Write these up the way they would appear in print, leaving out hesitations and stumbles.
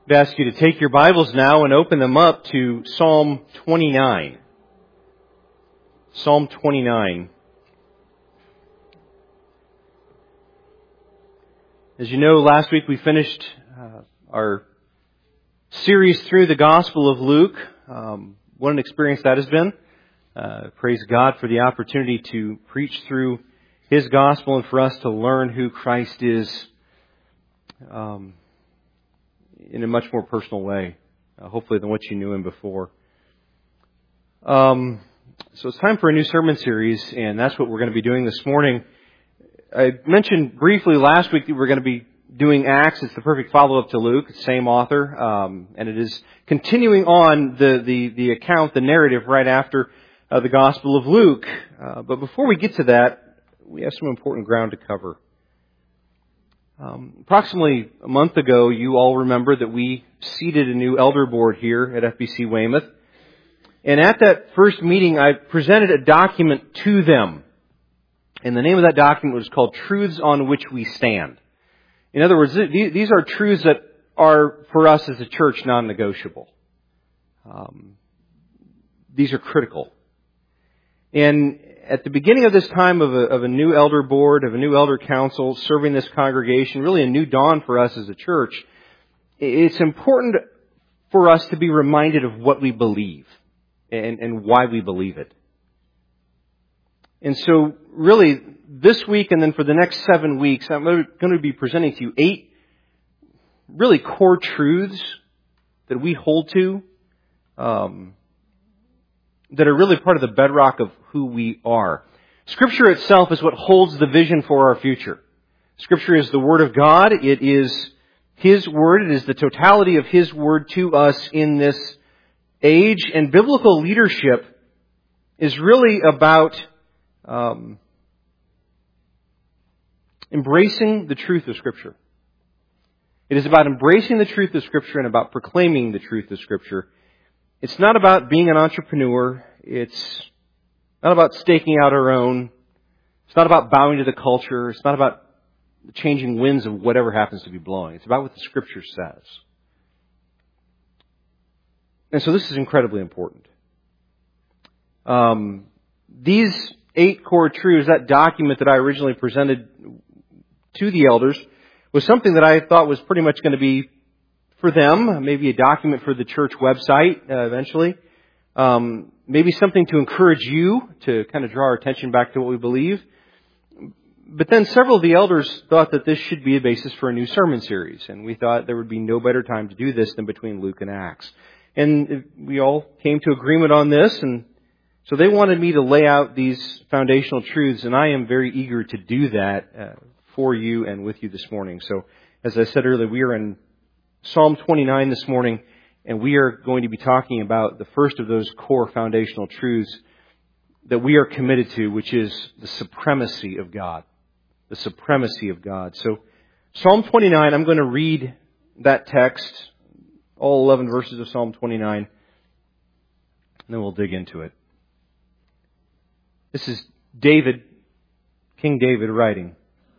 I'd ask you to take your Bibles now and open them up to Psalm 29. Psalm 29. As you know, last week we finished our series through the Gospel of Luke. What an experience that has been. Praise God for the opportunity to preach through His Gospel and for us to learn who Christ is in a much more personal way, hopefully than what you knew Him before. So it's time for a new sermon series, and that's what we're going to be doing this morning. I mentioned briefly last week that we're going to be doing Acts. It's the perfect follow-up to Luke, same author, and it is continuing on the account, the narrative right after the Gospel of Luke. But before we get to that, we have some important ground to cover. Approximately a month ago, you all remember that we seated a new elder board here at FBC Weymouth. And at that first meeting, I presented a document to them. And the name of that document was called Truths on Which We Stand. In other words, these are truths that are, for us as a church, non-negotiable. These are critical. And at the beginning of this time of a new elder board, of a new elder council serving this congregation, really a new dawn for us as a church, it's important for us to be reminded of what we believe and why we believe it. And so really this week and then for the next 7 weeks, I'm going to be presenting to you 8 really core truths that we hold to, that are really part of the bedrock of who we are. Scripture itself is what holds the vision for our future. Scripture is the Word of God. It is His Word. It is the totality of His Word to us in this age. And biblical leadership is really about embracing the truth of Scripture. It is about embracing the truth of Scripture and about proclaiming the truth of Scripture. It's not about being an entrepreneur. It's not about staking out our own. It's not about bowing to the culture. It's not about the changing winds of whatever happens to be blowing. It's about what the Scripture says. And so this is incredibly important. These 8 core truths, that document that I originally presented to the elders, was something that I thought was pretty much going to be for them, maybe a document for the church website eventually. Maybe something to encourage you to kind of draw our attention back to what we believe. But then several of the elders thought that this should be a basis for a new sermon series. And we thought there would be no better time to do this than between Luke and Acts. And we all came to agreement on this. And so they wanted me to lay out these foundational truths. And I am very eager to do that for you and with you this morning. So as I said earlier, we are in Psalm 29 this morning, and we are going to be talking about the first of those core foundational truths that we are committed to, which is the supremacy of God. The supremacy of God. So Psalm 29, I'm going to read that text, all 11 verses of Psalm 29, and then we'll dig into it. This is David, King David writing.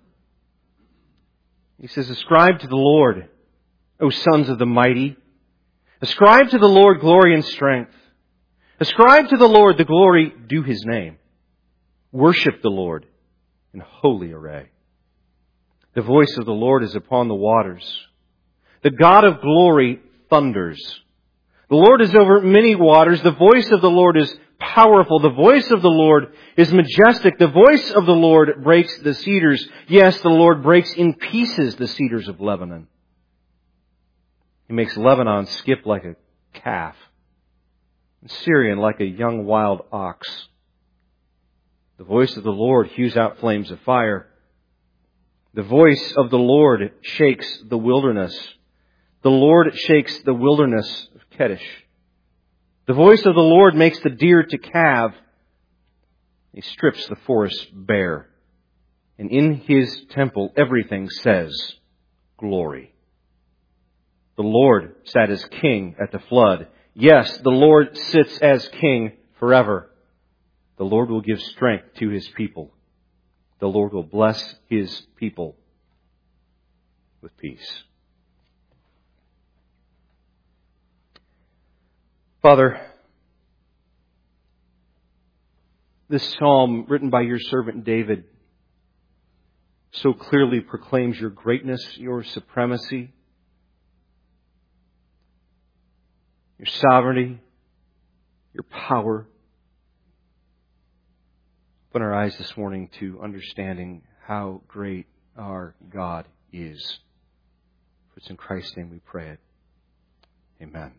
He says, "Ascribe to the Lord, O sons of the mighty. Ascribe to the Lord glory and strength. Ascribe to the Lord the glory due His name. Worship the Lord in holy array. The voice of the Lord is upon the waters. The God of glory thunders. The Lord is over many waters. The voice of the Lord is powerful. The voice of the Lord is majestic. The voice of the Lord breaks the cedars. Yes, the Lord breaks in pieces the cedars of Lebanon. He makes Lebanon skip like a calf, and Syrian like a young wild ox. The voice of the Lord hews out flames of fire. The voice of the Lord shakes the wilderness. The Lord shakes the wilderness of Kadesh. The voice of the Lord makes the deer to calve. He strips the forest bare. And in His temple everything says, glory. The Lord sat as king at the flood. Yes, the Lord sits as king forever. The Lord will give strength to His people. The Lord will bless His people with peace." Father, this psalm written by your servant David so clearly proclaims your greatness, your supremacy, your sovereignty, your power. Open our eyes this morning to understanding how great our God is. For it's in Christ's name we pray it. Amen.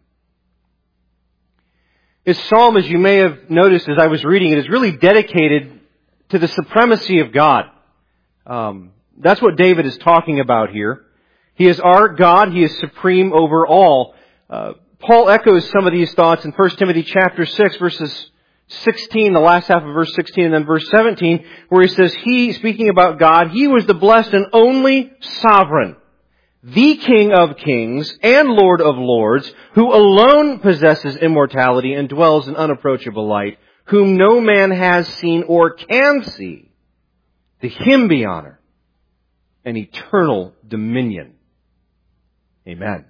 This psalm, as you may have noticed as I was reading it, is really dedicated to the supremacy of God. That's what David is talking about here. He is our God. He is supreme over all. Paul echoes some of these thoughts in 1 Timothy chapter 6, verses 16, the last half of verse 16, and then verse 17, where he says, He, speaking about God, He was the blessed and only sovereign, the King of kings and Lord of lords, who alone possesses immortality and dwells in unapproachable light, whom no man has seen or can see. To Him be honor and eternal dominion. Amen.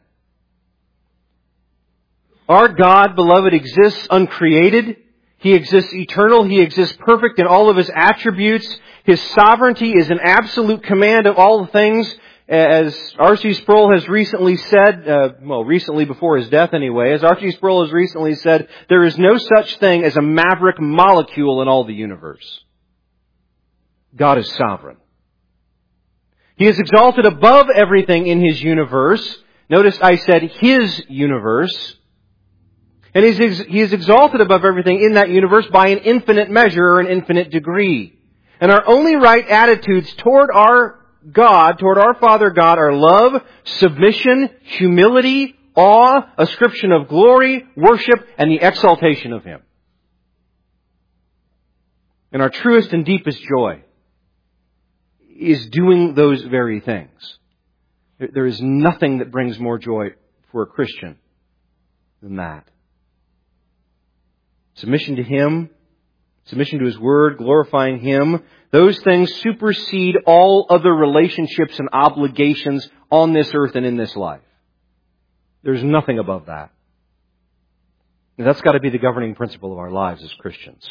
Our God, beloved, exists uncreated. He exists eternal. He exists perfect in all of His attributes. His sovereignty is an absolute command of all things. As R.C. Sproul has recently said, recently before his death anyway, as R.C. Sproul has recently said, there is no such thing as a maverick molecule in all the universe. God is sovereign. He is exalted above everything in His universe. Notice I said His universe. And He is exalted above everything in that universe by an infinite measure or an infinite degree. And our only right attitudes toward our God, toward our Father God, are love, submission, humility, awe, ascription of glory, worship, and the exaltation of Him. And our truest and deepest joy is doing those very things. There is nothing that brings more joy for a Christian than that. Submission to Him, submission to His Word, glorifying Him, those things supersede all other relationships and obligations on this earth and in this life. There's nothing above that. And that's got to be the governing principle of our lives as Christians.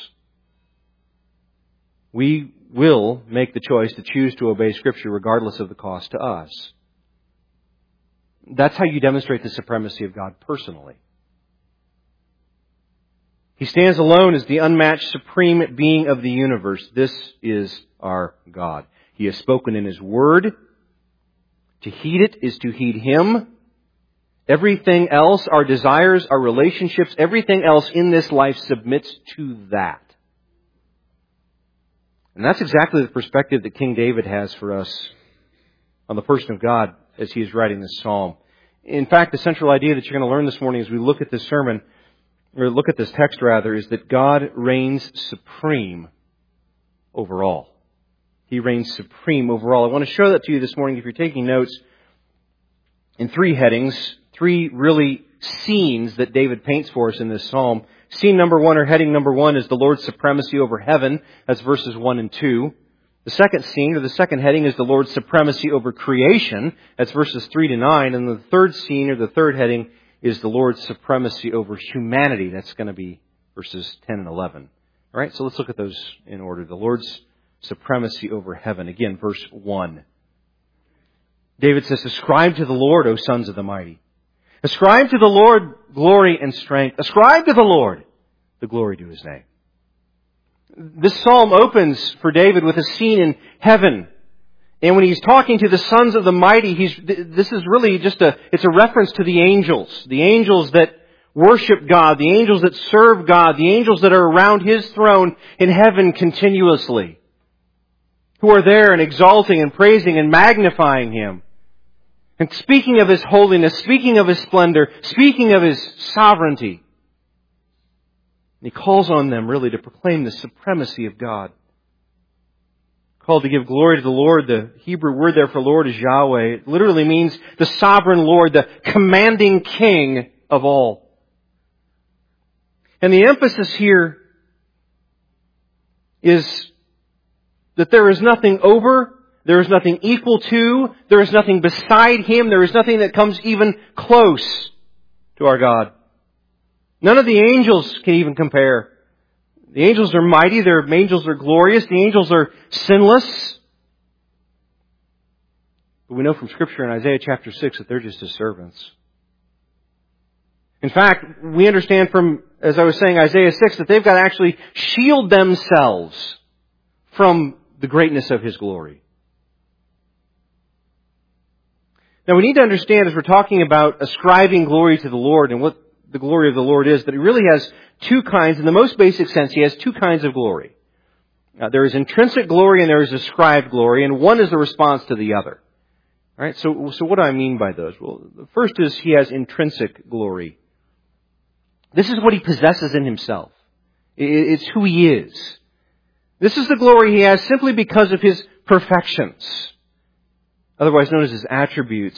We will make the choice to choose to obey Scripture regardless of the cost to us. That's how you demonstrate the supremacy of God personally. He stands alone as the unmatched supreme being of the universe. This is our God. He has spoken in His Word. To heed it is to heed Him. Everything else, our desires, our relationships, everything else in this life submits to that. And that's exactly the perspective that King David has for us on the person of God as he is writing this psalm. In fact, the central idea that you're going to learn this morning as we look at this sermon, or look at this text rather, is that God reigns supreme over all. He reigns supreme over all. I want to show that to you this morning if you're taking notes in three headings, three really scenes that David paints for us in this psalm. Scene number one, or heading number one, is the Lord's supremacy over heaven. That's verses 1 and 2. The second scene, or the second heading, is the Lord's supremacy over creation. That's verses 3 to 9. And the third scene, or the third heading, is the Lord's supremacy over humanity. That's going to be verses 10 and 11. All right, so let's look at those in order. The Lord's supremacy over heaven. Again, verse 1. David says, Ascribe to the Lord, O sons of the mighty. Ascribe to the Lord glory and strength. Ascribe to the Lord the glory due His name. This psalm opens for David with a scene in heaven. And when he's talking to the sons of the mighty, this is really just it's a reference to the angels that worship God, the angels that serve God, the angels that are around His throne in heaven continuously, who are there and exalting and praising and magnifying Him. And speaking of His holiness, speaking of His splendor, speaking of His sovereignty. And He calls on them really to proclaim the supremacy of God. Called to give glory to the Lord. The Hebrew word there for Lord is Yahweh. It literally means the sovereign Lord, the commanding King of all. And the emphasis here is that there is nothing over, there is nothing equal to, there is nothing beside Him, there is nothing that comes even close to our God. None of the angels can even compare. The angels are mighty, the angels are glorious, the angels are sinless. But we know from Scripture in Isaiah chapter 6 that they're just His servants. In fact, we understand from, as I was saying, Isaiah 6, that they've got to actually shield themselves from the greatness of His glory. Now we need to understand, as we're talking about ascribing glory to the Lord and what the glory of the Lord is, that He really has two kinds. In the most basic sense, He has two kinds of glory. There is intrinsic glory and there is ascribed glory, and one is the response to the other. All right, so what do I mean by those? Well, the first is He has intrinsic glory. This is what He possesses in Himself. It's who He is. This is the glory He has simply because of His perfections, otherwise known as His attributes.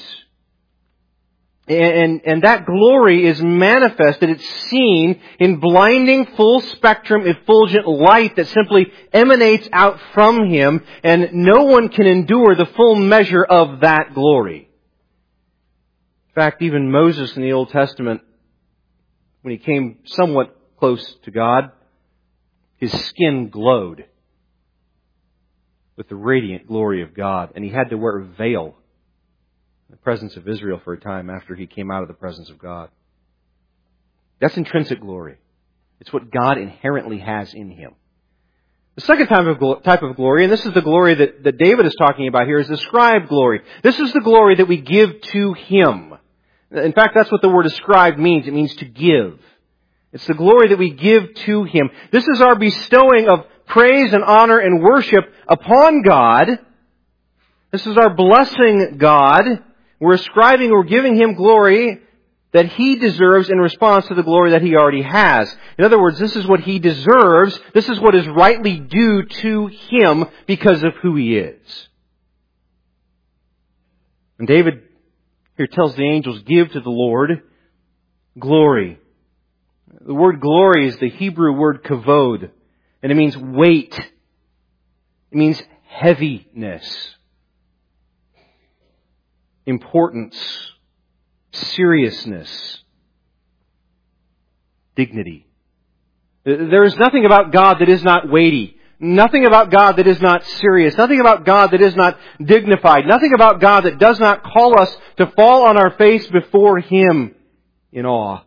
And that glory is manifested, it's seen in blinding, full-spectrum, effulgent light that simply emanates out from Him, and no one can endure the full measure of that glory. In fact, even Moses in the Old Testament, when he came somewhat close to God, his skin glowed with the radiant glory of God, and he had to wear a veil in the presence of Israel for a time after he came out of the presence of God. That's intrinsic glory. It's what God inherently has in Him. The second type of glory, and this is the glory that David is talking about here, is ascribed glory. This is the glory that we give to Him. In fact, that's what the word ascribed means. It means to give. It's the glory that we give to Him. This is our bestowing of praise and honor and worship upon God. This is our blessing God. We're ascribing, we're giving Him glory that He deserves in response to the glory that He already has. In other words, this is what He deserves. This is what is rightly due to Him because of who He is. And David here tells the angels, give to the Lord glory. The word glory is the Hebrew word kavod, and it means weight. It means heaviness, importance, seriousness, dignity. There is nothing about God that is not weighty. Nothing about God that is not serious. Nothing about God that is not dignified. Nothing about God that does not call us to fall on our face before Him in awe.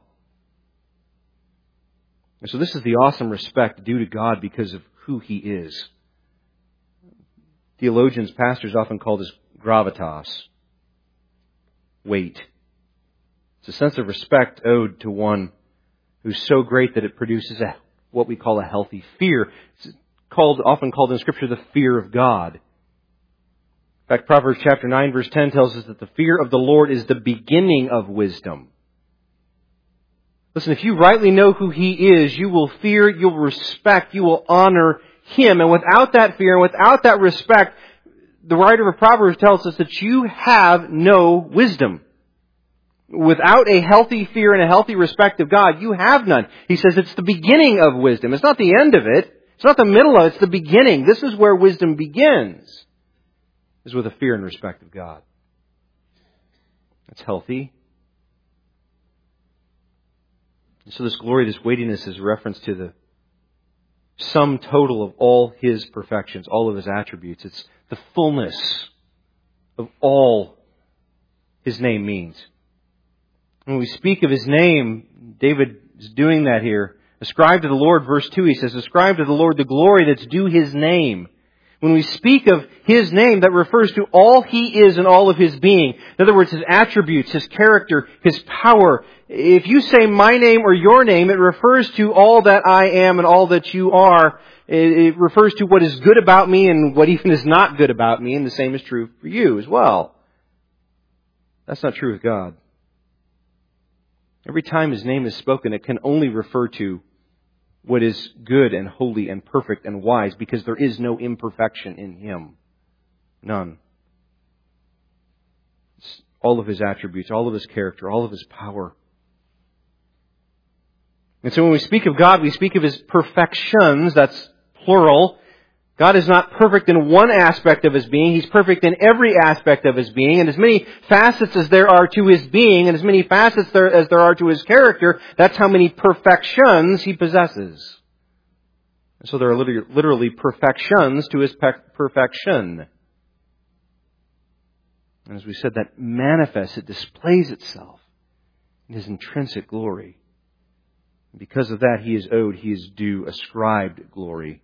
And so this is the awesome respect due to God because of who He is. Theologians, pastors often call this gravitas. Weight. It's a sense of respect owed to one who's so great that it produces what we call a healthy fear. It's often called in Scripture the fear of God. In fact, Proverbs chapter 9 verse 10 tells us that the fear of the Lord is the beginning of wisdom. Listen, if you rightly know who He is, you will fear, you'll respect, you will honor Him. And without that fear, without that respect, the writer of Proverbs tells us that you have no wisdom. Without a healthy fear and a healthy respect of God, you have none. He says it's the beginning of wisdom. It's not the end of it. It's not the middle of it. It's the beginning. This is where wisdom begins, is with a fear and respect of God. That's healthy. And so this glory, this weightiness is a reference to the sum total of all His perfections, all of His attributes. It's the fullness of all His name means. When we speak of His name, David is doing that here. Ascribe to the Lord, verse 2, he says, ascribe to the Lord the glory that's due His name. When we speak of His name, that refers to all He is and all of His being. In other words, His attributes, His character, His power. If you say my name or your name, it refers to all that I am and all that you are. It refers to what is good about me and what even is not good about me, and the same is true for you as well. That's not true with God. Every time His name is spoken, it can only refer to what is good and holy and perfect and wise, because there is no imperfection in Him. None. It's all of His attributes, all of His character, all of His power. And so when we speak of God, we speak of His perfections, that's plural, God is not perfect in one aspect of His being. He's perfect in every aspect of His being. And as many facets as there are to His being, and as many facets as there are to His character, that's how many perfections He possesses. And so there are literally perfections to His perfection. And as we said, that manifests, it displays itself in His intrinsic glory. And because of that, He is due ascribed glory.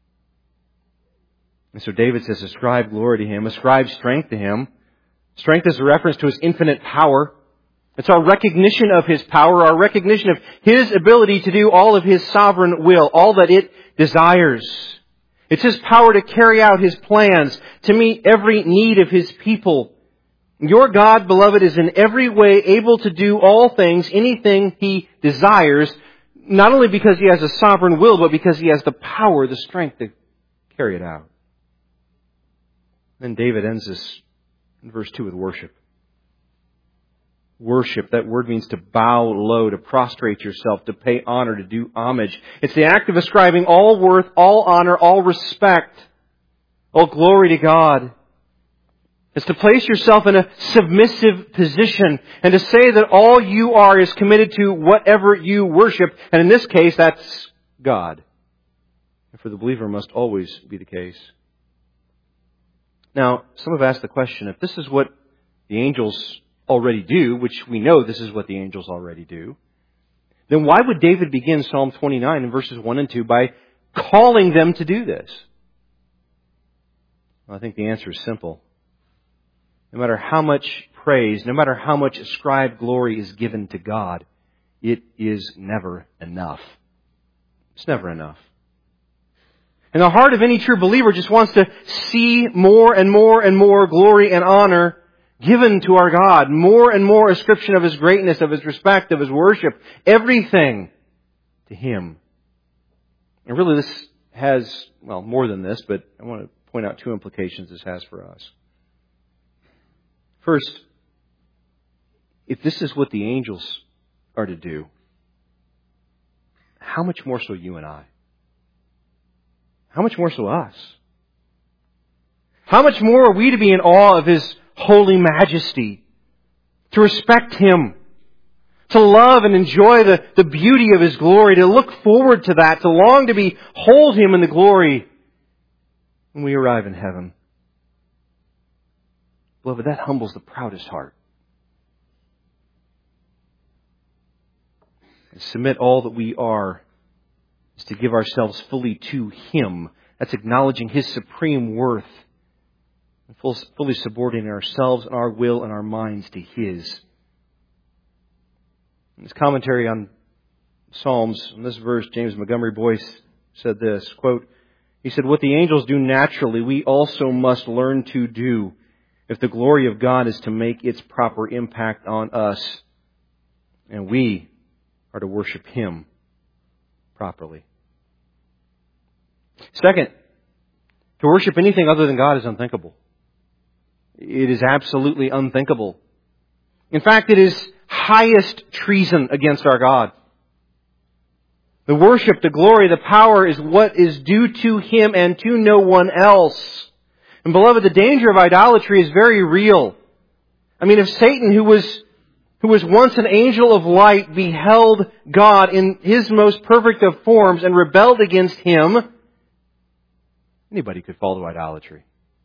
And so David says, ascribe glory to Him, ascribe strength to Him. Strength is a reference to His infinite power. It's our recognition of His power, our recognition of His ability to do all of His sovereign will, all that it desires. It's His power to carry out His plans, to meet every need of His people. Your God, beloved, is in every way able to do all things, anything He desires, not only because He has a sovereign will, but because He has the power, the strength to carry it out. Then David ends this in verse 2 with worship. Worship, that word means to bow low, to prostrate yourself, to pay honor, to do homage. It's the act of ascribing all worth, all honor, all respect, all glory to God. It's to place yourself in a submissive position and to say that all you are is committed to whatever you worship. And in this case, that's God. And for the believer, must always be the case. Now, some have asked the question, if this is what the angels already do, which we know this is what the angels already do, then why would David begin Psalm 29 in verses 1 and 2 by calling them to do this? Well, I think the answer is simple. No matter how much praise, no matter how much ascribed glory is given to God, it is never enough. It's never enough. And the heart of any true believer just wants to see more and more and more glory and honor given to our God. More and more ascription of His greatness, of His respect, of His worship. Everything to Him. And really this has, well, more than this, but I want to point out two implications this has for us. First, if this is what the angels are to do, how much more so you and I? How much more so us? How much more are we to be in awe of His holy majesty? To respect Him? To love and enjoy the beauty of His glory? To look forward to that? To long to behold Him in the glory when we arrive in heaven? Beloved, that humbles the proudest heart. And submit all that we are is to give ourselves fully to Him. That's acknowledging His supreme worth and fully subordinating ourselves and our will and our minds to His. In his commentary on Psalms, in this verse, James Montgomery Boyce said this, quote, he said, what the angels do naturally, we also must learn to do if the glory of God is to make its proper impact on us, and we are to worship Him properly. Second, to worship anything other than God is unthinkable. It is absolutely unthinkable. In fact, it is highest treason against our God. The worship, the glory, the power is what is due to Him and to no one else. And beloved, the danger of idolatry is very real. I mean, if Satan, who was once an angel of light, beheld God in His most perfect of forms and rebelled against Him, anybody could fall to idolatry.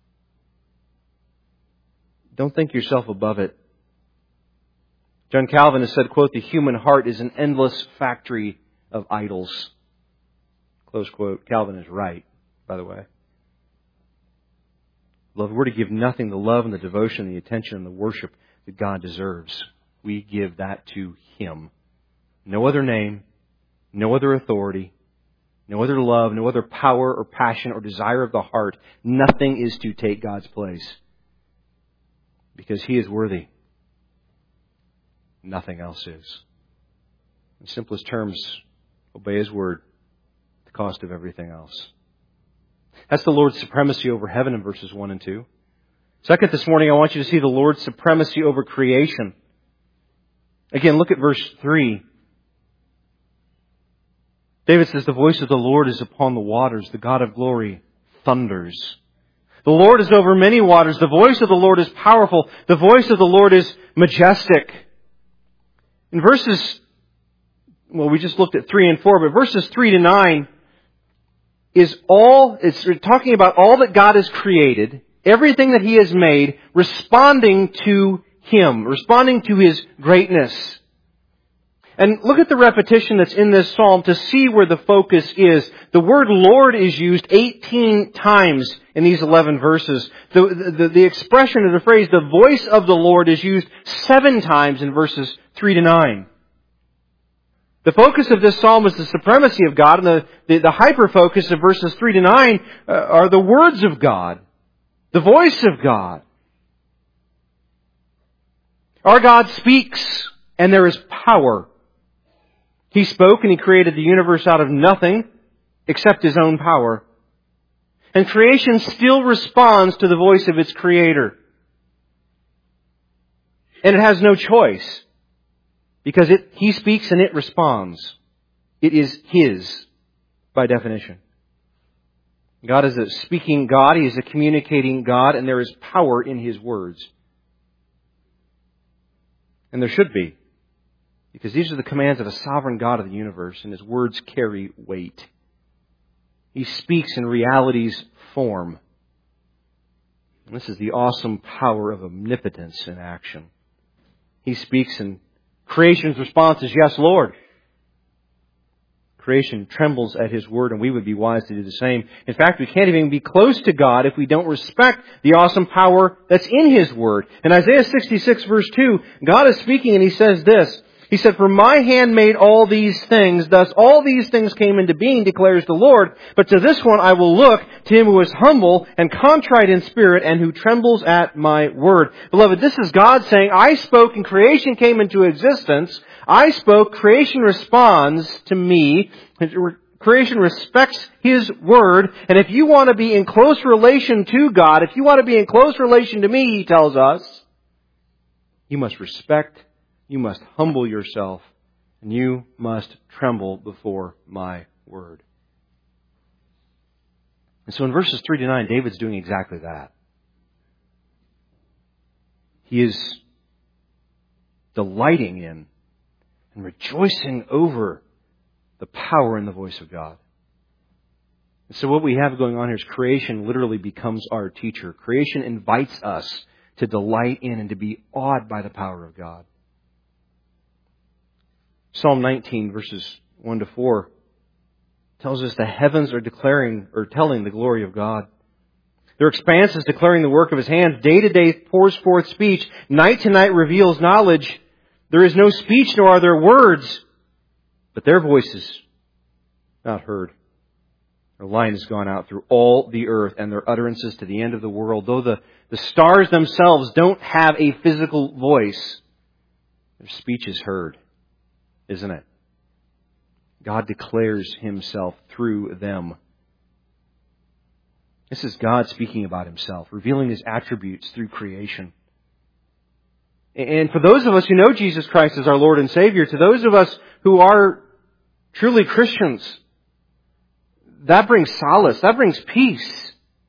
Don't think yourself above it. John Calvin has said, quote, the human heart is an endless factory of idols. Close quote. Calvin is right, by the way. Beloved, we're to give nothing the love and the devotion, the attention and the worship that God deserves. We give that to Him. No other name, no other authority, no other love, no other power or passion or desire of the heart. Nothing is to take God's place. Because He is worthy. Nothing else is. In simplest terms, obey His word at the cost of everything else. That's the Lord's supremacy over heaven in verses 1 and 2. Second, this morning I want you to see the Lord's supremacy over creation. Again, look at verse 3. David says, the voice of the Lord is upon the waters. The God of glory thunders. The Lord is over many waters. The voice of the Lord is powerful. The voice of the Lord is majestic. In verses, we just looked at 3 and 4, but verses 3 to 9 it's talking about all that God has created, everything that He has made, responding to Him, responding to His greatness. And look at the repetition that's in this psalm to see where the focus is. The word Lord is used 18 times in these 11 verses. The expression of the phrase, the voice of the Lord, is used 7 times in verses 3 to 9. The focus of this psalm is the supremacy of God, and the hyper-focus of verses 3 to 9 are the words of God, the voice of God. Our God speaks, and there is power. He spoke and He created the universe out of nothing except His own power. And creation still responds to the voice of its Creator. And it has no choice. Because He speaks and it responds. It is His, by definition. God is a speaking God. He is a communicating God. And there is power in His words. And there should be. Because these are the commands of a sovereign God of the universe. And His words carry weight. He speaks and realities form. And this is the awesome power of omnipotence in action. He speaks and creation's response is, yes, Lord. Creation trembles at His word, and we would be wise to do the same. In fact, we can't even be close to God if we don't respect the awesome power that's in His word. In Isaiah 66 verse 2, God is speaking and He says this. He said, "For my hand made all these things, thus all these things came into being, declares the Lord. But to this one I will look, to him who is humble and contrite in spirit, and who trembles at my word." Beloved, this is God saying, I spoke and creation came into existence. I spoke, creation responds to me. Creation respects His word. And if you want to be in close relation to God, if you want to be in close relation to me, He tells us, you must respect, you must humble yourself, and you must tremble before my word. And so in verses 3 to 9, David's doing exactly that. He is delighting in and rejoicing over the power in the voice of God. And so what we have going on here is creation literally becomes our teacher. Creation invites us to delight in and to be awed by the power of God. Psalm 19 verses 1 to 4 tells us the heavens are telling the glory of God. Their expanse is declaring the work of His hands. Day to day pours forth speech. Night to night reveals knowledge. There is no speech nor are there words, but their voice is not heard. Their line has gone out through all the earth, and their utterances to the end of the world. Though the stars themselves don't have a physical voice, their speech is heard. Isn't it? God declares Himself through them. This is God speaking about Himself, revealing His attributes through creation. And for those of us who know Jesus Christ as our Lord and Savior, to those of us who are truly Christians, that brings solace, that brings peace.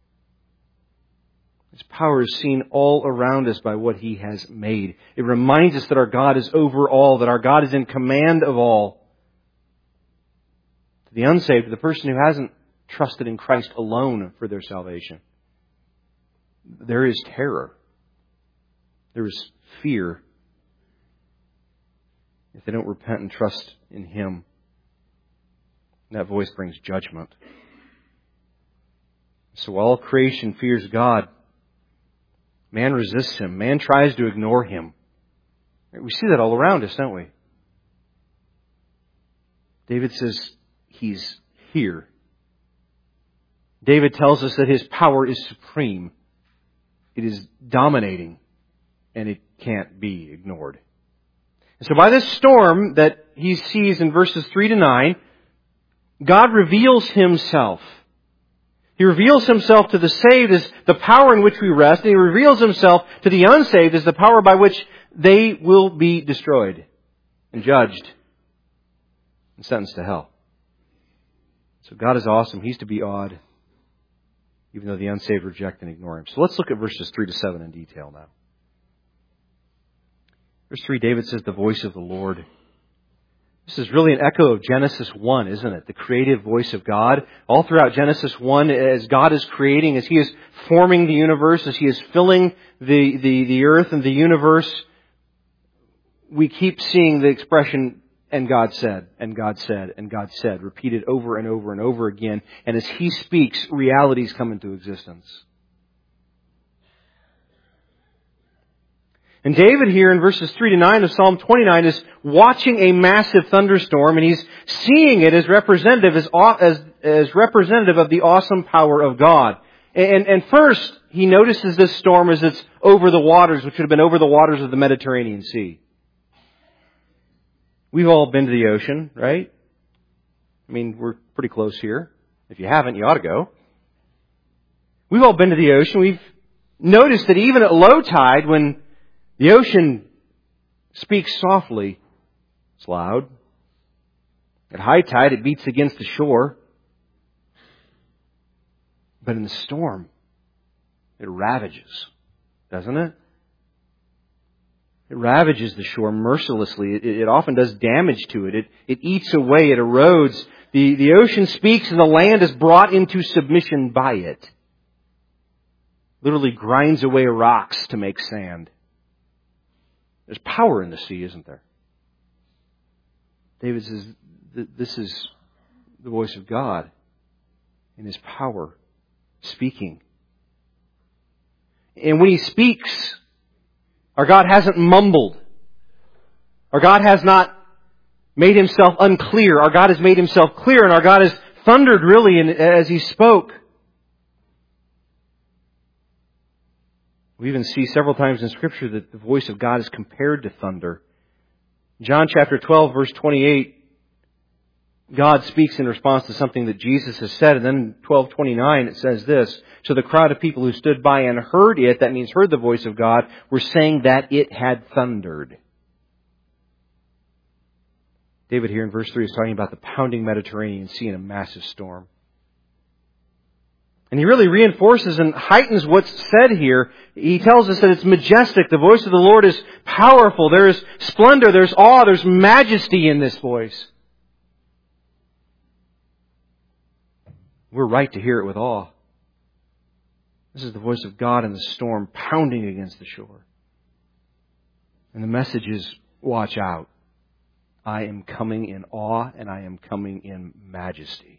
His power is seen all around us by what He has made. It reminds us that our God is over all, that our God is in command of all. To the unsaved, to the person who hasn't trusted in Christ alone for their salvation, there is terror. There is fear if they don't repent and trust in Him. That voice brings judgment. So while all creation fears God, man resists Him. Man tries to ignore Him. We see that all around us, don't we? David says He's here. David tells us that His power is supreme. It is dominating, and it can't be ignored. And so by this storm that he sees in verses 3 to 9, God reveals Himself. He reveals Himself to the saved as the power in which we rest, and He reveals Himself to the unsaved as the power by which they will be destroyed and judged and sentenced to hell. So God is awesome. He's to be awed. even though the unsaved reject and ignore Him. So let's look at verses 3 to 7 in detail now. Verse 3, David says, the voice of the Lord. This is really an echo of Genesis 1, isn't it? The creative voice of God. All throughout Genesis 1, as God is creating, as He is forming the universe, as He is filling the earth and the universe, we keep seeing the expression, and God said, and God said, and God said, repeated over and over and over again. And as He speaks, realities come into existence. And David here in verses 3 to 9 of Psalm 29 is watching a massive thunderstorm, and he's seeing it as representative of the awesome power of God. And first, he notices this storm as it's over the waters, which would have been over the waters of the Mediterranean Sea. We've all been to the ocean, right? I mean, we're pretty close here. If you haven't, you ought to go. We've all been to the ocean. We've noticed that even at low tide, when the ocean speaks softly, it's loud. At high tide, it beats against the shore. But in the storm, it ravages, doesn't it? It ravages the shore mercilessly. It often does damage to it. It eats away. It erodes. The ocean speaks and the land is brought into submission by it. Literally grinds away rocks to make sand. There's power in the sea, isn't there? David says, this is the voice of God in His power speaking. And when He speaks, our God hasn't mumbled. Our God has not made Himself unclear. Our God has made Himself clear, and our God has thundered really as He spoke. We even see several times in Scripture that the voice of God is compared to thunder. John chapter 12, verse 28, God speaks in response to something that Jesus has said. And then in 12:29 it says this, so the crowd of people who stood by and heard it, that means heard the voice of God, were saying that it had thundered. David here in verse 3 is talking about the pounding Mediterranean Sea in a massive storm. And he really reinforces and heightens what's said here. He tells us that it's majestic. The voice of the Lord is powerful. There is splendor, there's awe, there's majesty in this voice. We're right to hear it with awe. This is the voice of God in the storm pounding against the shore. And the message is, watch out. I am coming in awe and I am coming in majesty.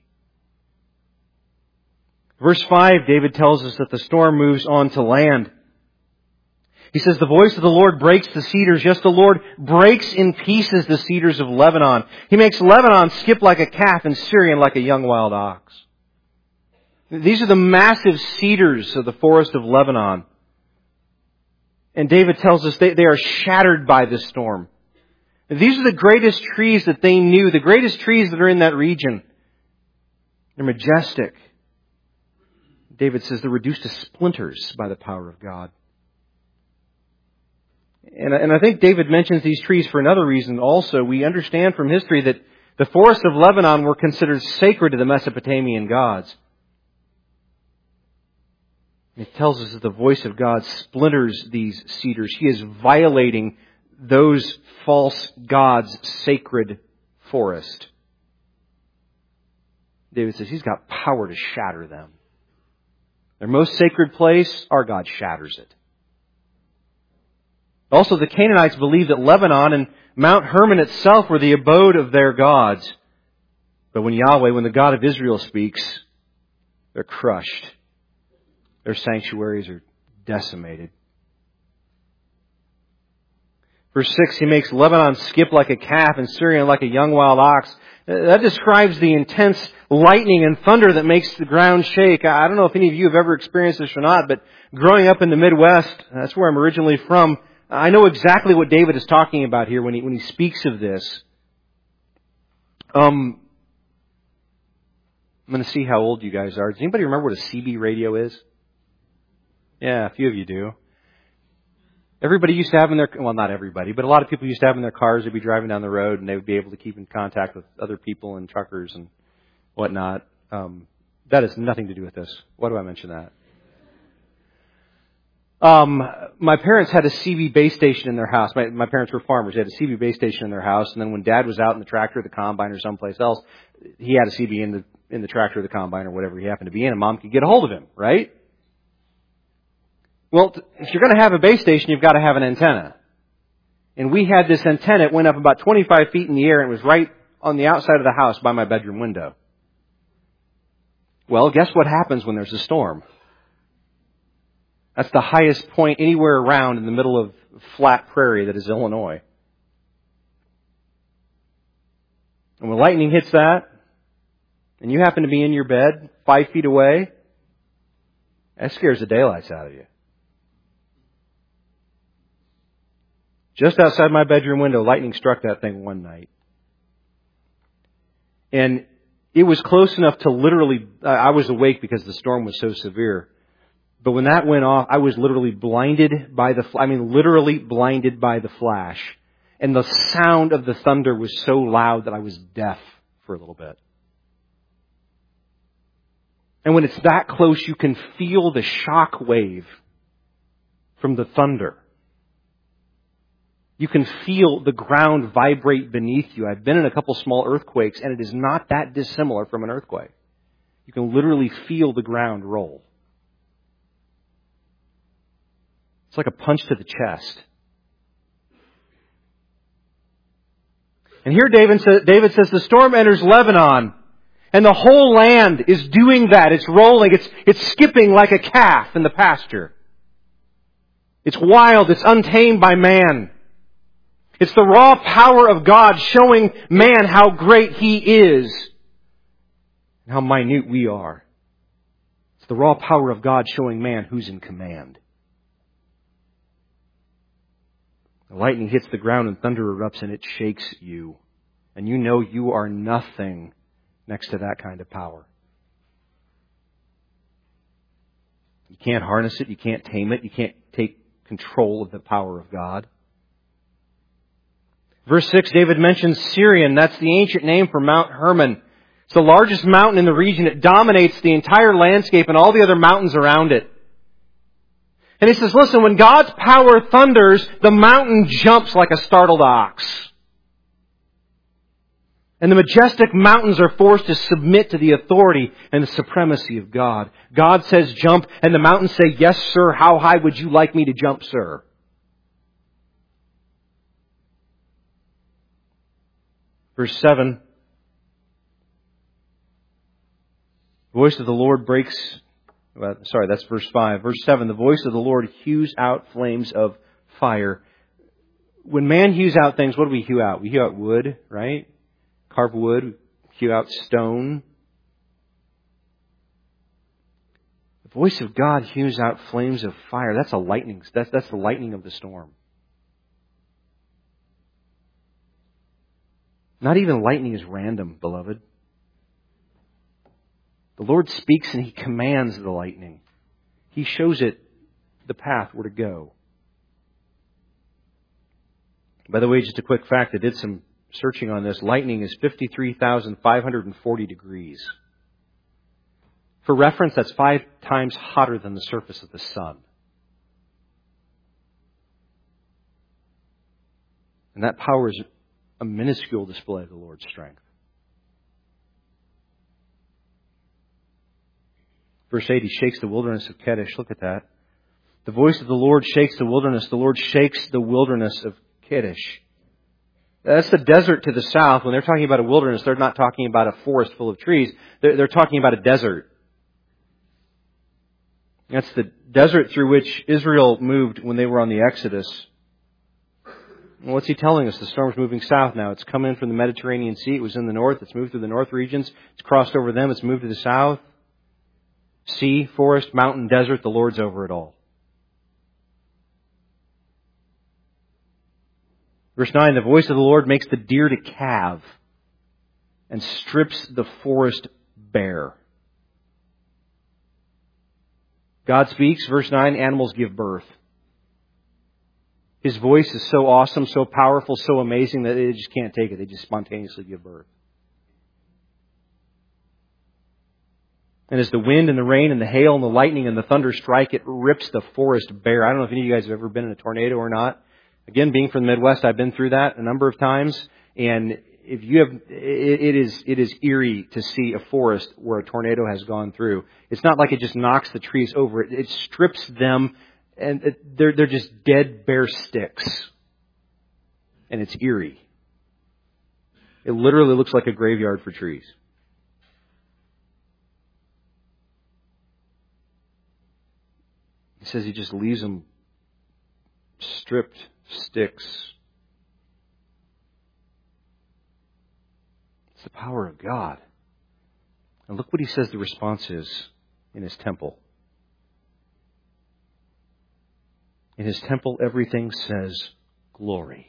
Verse 5, David tells us that the storm moves on to land. He says, the voice of the Lord breaks the cedars. Yes, the Lord breaks in pieces the cedars of Lebanon. He makes Lebanon skip like a calf and Syrian like a young wild ox. These are the massive cedars of the forest of Lebanon. And David tells us they are shattered by this storm. These are the greatest trees that they knew, the greatest trees that are in that region. They're majestic. David says they're reduced to splinters by the power of God. And I think David mentions these trees for another reason also. We understand from history that the forests of Lebanon were considered sacred to the Mesopotamian gods. It tells us that the voice of God splinters these cedars. He is violating those false gods' sacred forest. David says He's got power to shatter them. Their most sacred place, our God shatters it. Also, the Canaanites believed that Lebanon and Mount Hermon itself were the abode of their gods. But when the God of Israel speaks, they're crushed. Their sanctuaries are decimated. Verse 6, He makes Lebanon skip like a calf and Syrian like a young wild ox. That describes the intense lightning and thunder that makes the ground shake. I don't know if any of you have ever experienced this or not, but growing up in the Midwest, that's where I'm originally from, I know exactly what David is talking about here when he speaks of this. I'm going to see how old you guys are. Does anybody remember what a CB radio is? Yeah, a few of you do. Everybody used to have in their, well, not everybody, but a lot of people used to have in their cars. They'd be driving down the road and they would be able to keep in contact with other people and truckers and whatnot. That has nothing to do with this. Why do I mention that? My parents had a CB base station in their house. My parents were farmers. They had a CB base station in their house. And then when Dad was out in the tractor, the combine, or someplace else, he had a CB in the tractor or the combine or whatever he happened to be in, and Mom could get a hold of him, right? Well, if you're going to have a base station, you've got to have an antenna. And we had this antenna. It went up about 25 feet in the air and it was right on the outside of the house by my bedroom window. Well, guess what happens when there's a storm? That's the highest point anywhere around in the middle of flat prairie that is Illinois. And when lightning hits that, and you happen to be in your bed 5 feet away, that scares the daylights out of you. Just outside my bedroom window, lightning struck that thing one night. And it was close enough to literally, I was awake because the storm was so severe. But when that went off, I was literally blinded by the flash. And the sound of the thunder was so loud that I was deaf for a little bit. And when it's that close, you can feel the shock wave from the thunder. You can feel the ground vibrate beneath you. I've been in a couple small earthquakes, and it is not that dissimilar from an earthquake. You can literally feel the ground roll. It's like a punch to the chest. And here David says the storm enters Lebanon, and the whole land is doing that. It's rolling. It's skipping like a calf in the pasture. It's wild. It's untamed by man. It's the raw power of God showing man how great He is and how minute we are. It's the raw power of God showing man who's in command. The lightning hits the ground and thunder erupts and it shakes you. And you know you are nothing next to that kind of power. You can't harness it. You can't tame it. You can't take control of the power of God. Verse 6, David mentions Sirion. That's the ancient name for Mount Hermon. It's the largest mountain in the region. It dominates the entire landscape and all the other mountains around it. And he says, listen, when God's power thunders, the mountain jumps like a startled ox. And the majestic mountains are forced to submit to the authority and the supremacy of God. God says jump, and the mountains say, yes, sir, how high would you like me to jump, sir? Verse 7, the voice of the Lord breaks, that's verse 5. Verse 7, the voice of the Lord hews out flames of fire. When man hews out things, what do we hew out? We hew out wood, right? Carve wood, hew out stone. The voice of God hews out flames of fire. That's a lightning. That's the lightning of the storm. Not even lightning is random, beloved. The Lord speaks and He commands the lightning. He shows it the path where to go. By the way, just a quick fact, I did some searching on this. Lightning is 53,540 degrees. For reference, that's 5 times hotter than the surface of the sun. And that power is a minuscule display of the Lord's strength. Verse 8, He shakes the wilderness of Kadesh. Look at that. The voice of the Lord shakes the wilderness. The Lord shakes the wilderness of Kadesh. That's the desert to the south. When they're talking about a wilderness, they're not talking about a forest full of trees. They're talking about a desert. That's the desert through which Israel moved when they were on the Exodus. And what's He telling us? The storm's moving south now. It's come in from the Mediterranean Sea. It was in the north. It's moved through the north regions. It's crossed over them. It's moved to the south. Sea, forest, mountain, desert. The Lord's over it all. Verse 9, the voice of the Lord makes the deer to calve and strips the forest bare. God speaks. Verse 9, animals give birth. His voice is so awesome, so powerful, so amazing that they just can't take it. They just spontaneously give birth. And as the wind and the rain and the hail and the lightning and the thunder strike, it rips the forest bare. I don't know if any of you guys have ever been in a tornado or not. Again, being from the Midwest, I've been through that a number of times. And if you have, it is eerie to see a forest where a tornado has gone through. It's not like it just knocks the trees over. It strips them, and they're just dead, bare sticks. And it's eerie. It literally looks like a graveyard for trees. He says He just leaves them stripped sticks. It's the power of God. And look what He says the response is in His temple. In His temple, everything says glory.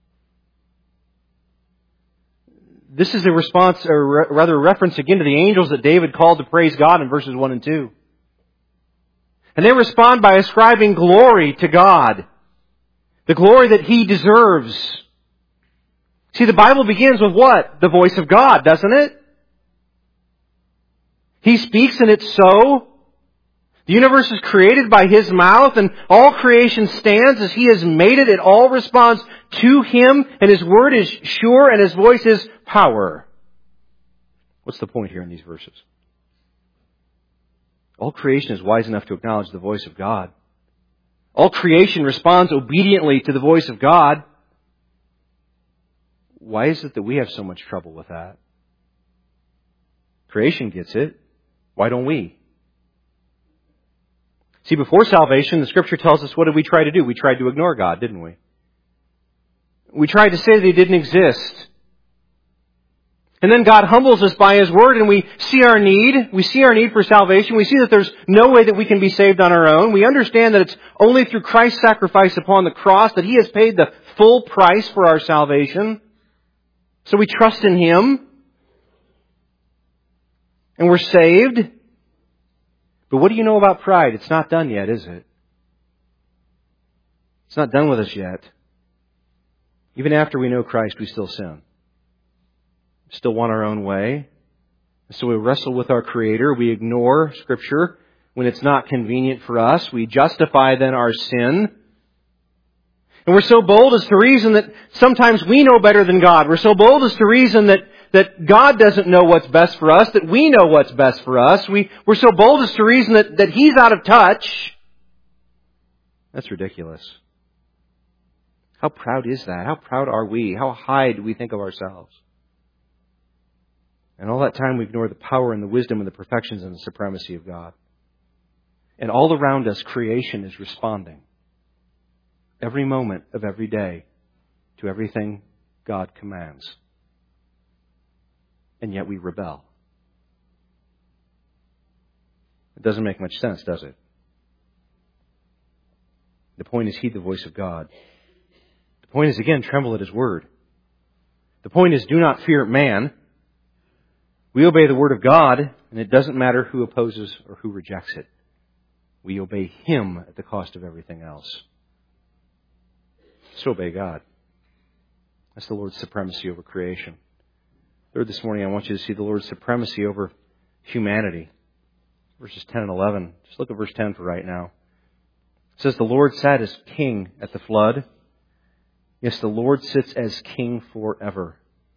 This is a response, or rather a reference again to the angels that David called to praise God in verses 1 and 2. And they respond by ascribing glory to God. The glory that He deserves. See, the Bible begins with what? The voice of God, doesn't it? He speaks and it's so. The universe is created by His mouth, and all creation stands as He has made it. It all responds to Him, and His word is sure, and His voice is power. What's the point here in these verses? All creation is wise enough to acknowledge the voice of God. All creation responds obediently to the voice of God. Why is it that we have so much trouble with that? Creation gets it. Why don't we? See, before salvation, the Scripture tells us, what did we try to do? We tried to ignore God, didn't we? We tried to say that He didn't exist. And then God humbles us by His Word, and we see our need. We see our need for salvation. We see that there's no way that we can be saved on our own. We understand that it's only through Christ's sacrifice upon the cross that He has paid the full price for our salvation. So we trust in Him. And we're saved. But what do you know about pride? It's not done yet, is it? It's not done with us yet. Even after we know Christ, we still sin. We still want our own way. So we wrestle with our Creator. We ignore Scripture when it's not convenient for us. We justify then our sin. And we're so bold as to reason that sometimes we know better than God. We're so bold as to reason that God doesn't know what's best for us, that we know what's best for us. We're so bold as to reason that He's out of touch. That's ridiculous. How proud is that? How proud are we? How high do we think of ourselves? And all that time we ignore the power and the wisdom and the perfections and the supremacy of God. And all around us, creation is responding. Every moment of every day to everything God commands. And yet we rebel. It doesn't make much sense, does it? The point is, heed the voice of God. The point is, again, tremble at His word. The point is, do not fear man. We obey the word of God, and it doesn't matter who opposes or who rejects it. We obey Him at the cost of everything else. So obey God. That's the Lord's supremacy over creation. Third, this morning I want you to see the Lord's supremacy over humanity. Verses 10 and 11. Just look at verse 10 for right now. It says, the Lord sat as king at the flood. Yes, the Lord sits as king forever.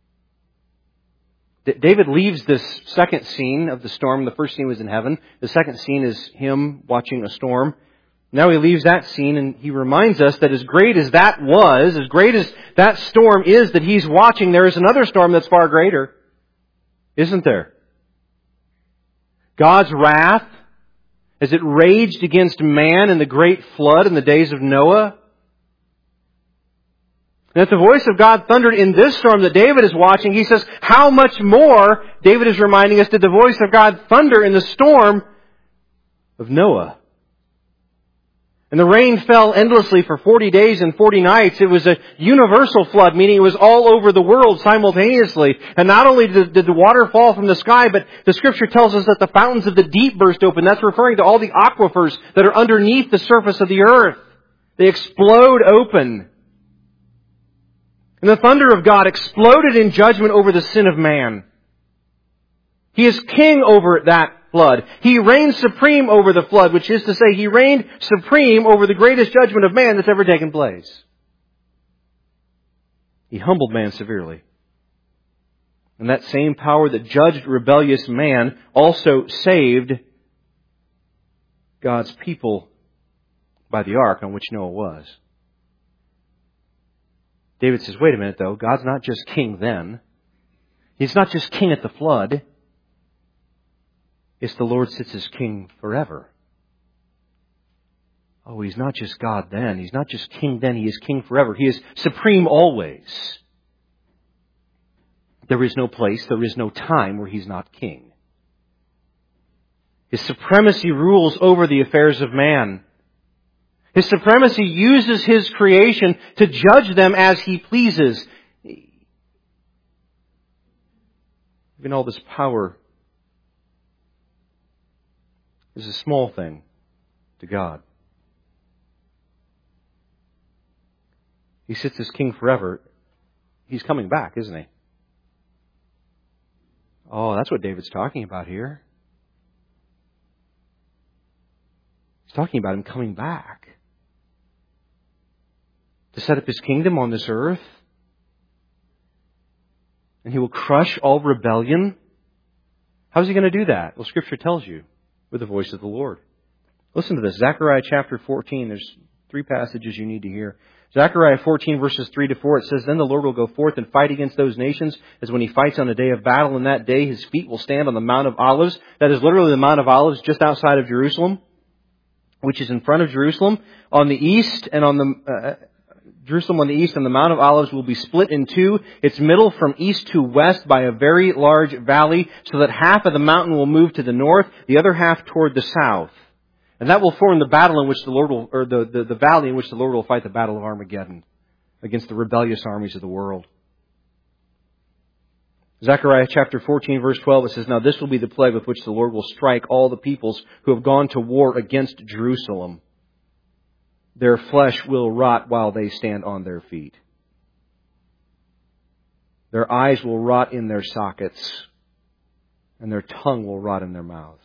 David leaves this second scene of the storm. The first scene was in heaven. The second scene is him watching a storm. Now he leaves that scene and he reminds us that as great as that was, as great as that storm is that he's watching, there is another storm that's far greater. Isn't there? God's wrath, as it raged against man in the great flood in the days of Noah. And if the voice of God thundered in this storm that David is watching, he says, how much more, David is reminding us, did the voice of God thunder in the storm of Noah? And the rain fell endlessly for 40 days and 40 nights. It was a universal flood, meaning it was all over the world simultaneously. And not only did the water fall from the sky, but the Scripture tells us that the fountains of the deep burst open. That's referring to all the aquifers that are underneath the surface of the earth. They explode open. And the thunder of God exploded in judgment over the sin of man. He is king over that flood. He reigned supreme over the flood, which is to say, He reigned supreme over the greatest judgment of man that's ever taken place. He humbled man severely. And that same power that judged rebellious man also saved God's people by the ark on which Noah was. David says, wait a minute though, God's not just king then. He's not just king at the flood. It's the Lord sits as king forever. Oh, He's not just God then. He's not just king then. He is king forever. He is supreme always. There is no place, there is no time where He's not king. His supremacy rules over the affairs of man. His supremacy uses His creation to judge them as He pleases. Even all this power is a small thing to God. He sits as king forever. He's coming back, isn't He? Oh, that's what David's talking about here. He's talking about Him coming back to set up His kingdom on this earth. And He will crush all rebellion. How is He going to do that? Well, Scripture tells you, with the voice of the Lord. Listen to this. Zechariah chapter 14. There's 3 passages you need to hear. Zechariah 14 verses 3 to 4, it says, Then the Lord will go forth and fight against those nations as when He fights on a day of battle. And that day His feet will stand on the Mount of Olives. That is literally the Mount of Olives just outside of Jerusalem, which is in front of Jerusalem. On the east and on the Jerusalem on the east and the Mount of Olives will be split in two. Its middle from east to west by a very large valley, so that half of the mountain will move to the north, the other half toward the south. And that will form the battle in which the Lord will, or the valley in which the Lord will fight the battle of Armageddon against the rebellious armies of the world. Zechariah chapter 14 verse 12, it says, Now this will be the plague with which the Lord will strike all the peoples who have gone to war against Jerusalem. Their flesh will rot while they stand on their feet. Their eyes will rot in their sockets, and their tongue will rot in their mouths.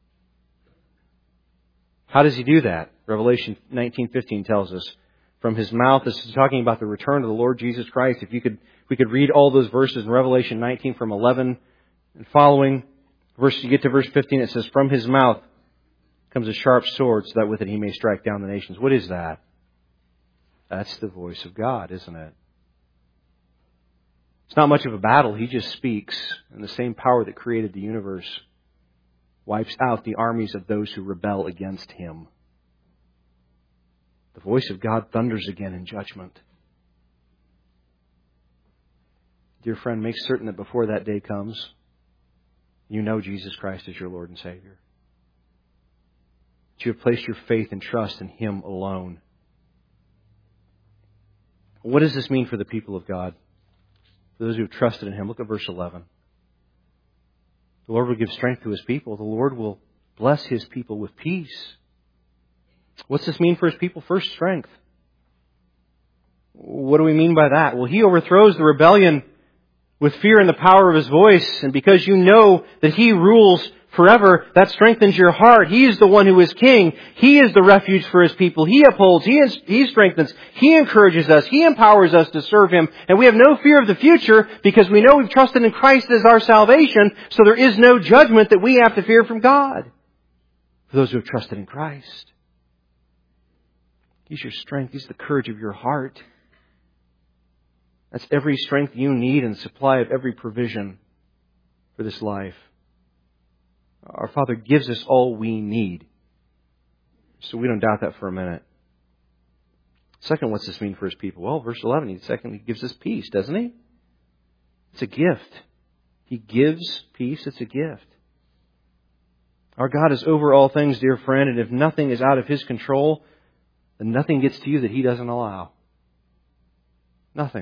How does He do that? Revelation 19:15 tells us. From His mouth, this is talking about the return of the Lord Jesus Christ. If we could read all those verses in Revelation 19 from 11 and following. You get to verse 15, it says, From His mouth comes a sharp sword, so that with it He may strike down the nations. What is that? That's the voice of God, isn't it? It's not much of a battle. He just speaks, and the same power that created the universe wipes out the armies of those who rebel against Him. The voice of God thunders again in judgment. Dear friend, make certain that before that day comes, you know Jesus Christ is your Lord and Savior. That you have placed your faith and trust in Him alone. What does this mean for the people of God? For those who have trusted in Him, look at verse 11. The Lord will give strength to His people. The Lord will bless His people with peace. What's this mean for His people? First, strength. What do we mean by that? Well, He overthrows the rebellion with fear and the power of His voice. And because you know that He rules forever, that strengthens your heart. He is the one who is king. He is the refuge for His people. He upholds. He strengthens. He encourages us. He empowers us to serve Him. And we have no fear of the future because we know we've trusted in Christ as our salvation. So there is no judgment that we have to fear from God for those who have trusted in Christ. He's your strength. He's the courage of your heart. That's every strength you need and supply of every provision for this life. Our Father gives us all we need. So we don't doubt that for a minute. Second, what's this mean for His people? Well, verse 11, He gives us peace, doesn't He? It's a gift. He gives peace. It's a gift. Our God is over all things, dear friend, and if nothing is out of His control, then nothing gets to you that He doesn't allow. Nothing.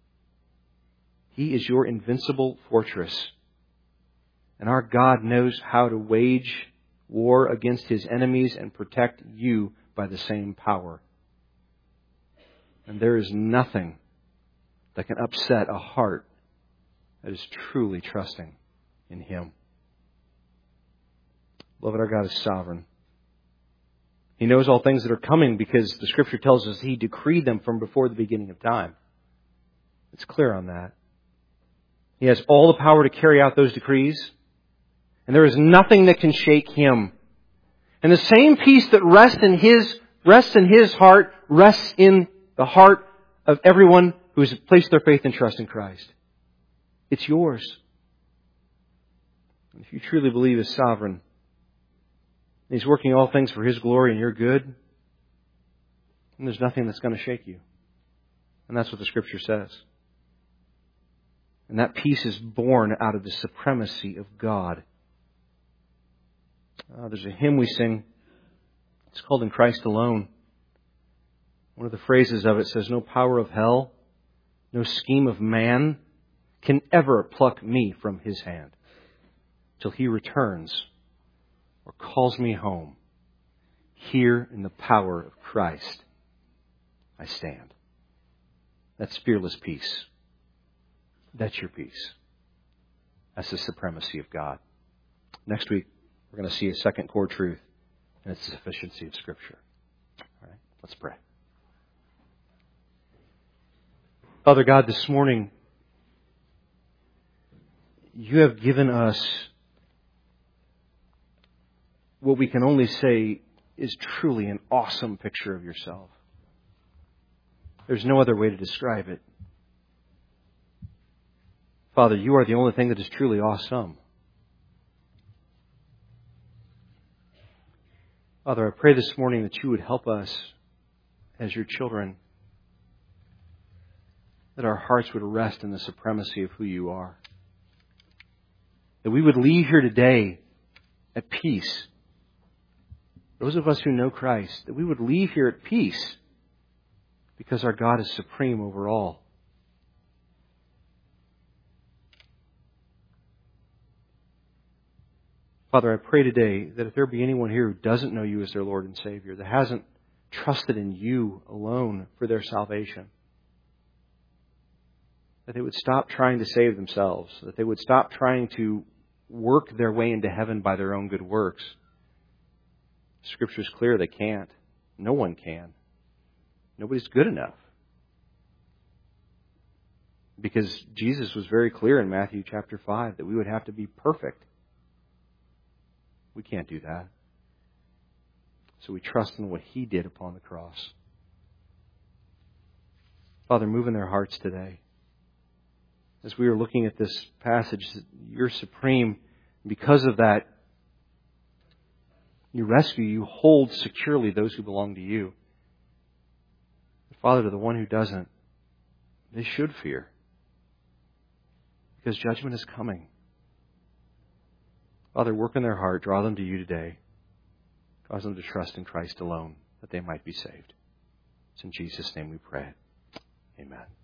He is your invincible fortress. And our God knows how to wage war against His enemies and protect you by the same power. And there is nothing that can upset a heart that is truly trusting in Him. Beloved, our God is sovereign. He knows all things that are coming because the Scripture tells us He decreed them from before the beginning of time. It's clear on that. He has all the power to carry out those decrees, and there is nothing that can shake Him. And the same peace that rests in His heart rests in the heart of everyone who has placed their faith and trust in Christ. It's yours. And if you truly believe He's sovereign, He's working all things for His glory and your good, and there's nothing that's going to shake you. And that's what the Scripture says. And that peace is born out of the supremacy of God. There's a hymn we sing. It's called In Christ Alone. One of the phrases of it says, "No power of hell, no scheme of man can ever pluck me from His hand till He returns or calls me home. Here in the power of Christ I stand." That's fearless peace. That's your peace. That's the supremacy of God. Next week, we're going to see a second core truth, and it's the sufficiency of Scripture. All right, let's pray. Father God, this morning, You have given us what we can only say is truly an awesome picture of Yourself. There's no other way to describe it. Father, You are the only thing that is truly awesome. Father, I pray this morning that You would help us as Your children, that our hearts would rest in the supremacy of who You are. That we would leave here today at peace. Those of us who know Christ, that we would leave here at peace because our God is supreme over all. Father, I pray today that if there be anyone here who doesn't know You as their Lord and Savior, that hasn't trusted in You alone for their salvation, that they would stop trying to save themselves, that they would stop trying to work their way into heaven by their own good works. Scripture is clear, they can't. No one can. Nobody's good enough. Because Jesus was very clear in Matthew chapter 5 that we would have to be perfect. We can't do that. So we trust in what He did upon the cross. Father, move in their hearts today. As we are looking at this passage, You're supreme. Because of that, You rescue, You hold securely those who belong to You. But Father, to the one who doesn't, they should fear. Because judgment is coming. Father, work in their heart, draw them to You today. Cause them to trust in Christ alone, that they might be saved. It's in Jesus' name we pray. Amen.